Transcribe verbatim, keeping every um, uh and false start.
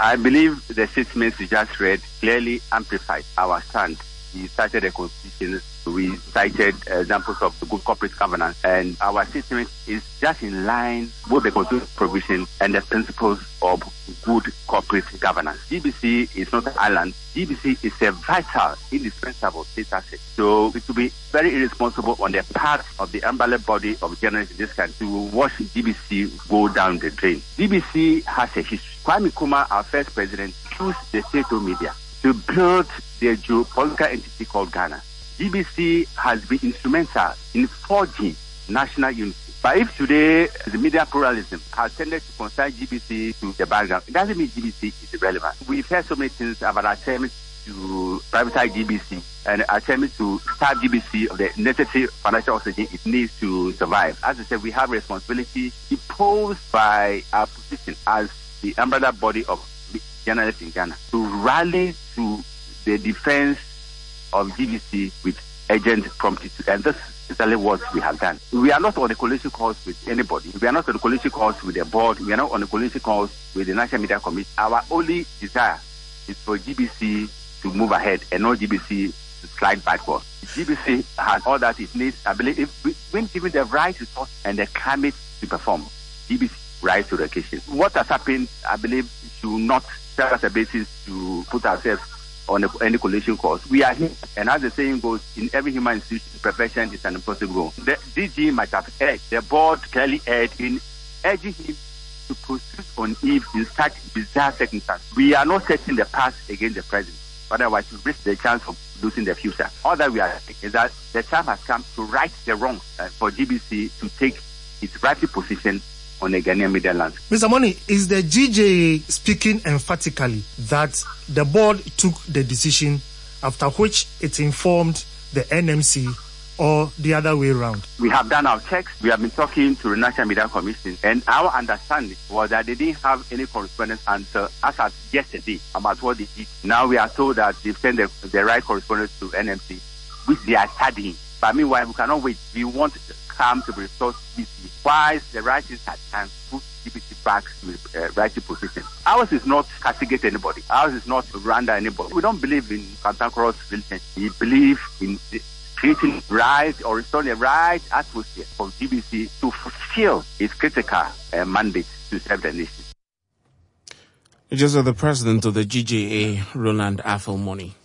I believe the statements you just read clearly amplified our stand. We cited the Constitution, we cited examples of the good corporate governance, and our statement is just in line with the Constitution provision and the principles of good corporate governance. G B C is not an island. G B C is a vital, indispensable state asset. So it would be very irresponsible on the part of the umbrella body of journalists in this country to watch G B C go down the drain. G B C has a history. Kwame Nkrumah, our first president, used the state-owned media to build the geopolitical entity called Ghana. G B C has been instrumental in forging national unity. But if today the media pluralism has tended to consign G B C to the background, it doesn't mean G B C is irrelevant. We've heard so many things about attempts to privatize G B C and attempts to starve G B C of the necessary financial oxygen it needs to survive. As I said, we have responsibility imposed by our position as the umbrella body of journalists in Ghana to rally to the defense of G B C with urgent promptitude. And this is exactly what we have done. We are not on a coalition course with anybody. We are not on a coalition course with the board. We are not on a coalition course with the National Media Commission. Our only desire is for G B C to move ahead and not G B C to slide backwards. G B C has all that it needs. I believe if when given the right resource and the climate to perform, G B C rise to the occasion. What has happened, I believe, should not serve as a basis to put ourselves on a, any coalition course. We are here, and as the saying goes, in every human institution, perfection is an impossible goal. The D G might have erred, the board clearly erred in urging him to proceed on Eve in such bizarre circumstances. We are not setting the past against the present, otherwise we risk the chance of losing the future. All that we are saying is that the time has come to right the wrong uh, for G B C to take its rightful position on the Ghanaian media landscape. Mister Money, is the G J A speaking emphatically that the board took the decision after which it informed the N M C, or the other way around? We have done our checks. We have been talking to the National Media Commission, and our understanding was that they didn't have any correspondence until as of yesterday about what they did. Now we are told that they've sent the, the right correspondence to N M C, which they are studying. But meanwhile, we cannot wait. We want to come to restore G B C. Whilst the writers had time to put G B C back to the uh, writing position. Ours is not castigate anybody. Ours is not render anybody. We don't believe in cantankerous religion. We believe in creating right or restoring the right atmosphere for G B C to fulfill its critical uh, mandate to serve the nation. Just the president of the G J A, Roland Afel Money.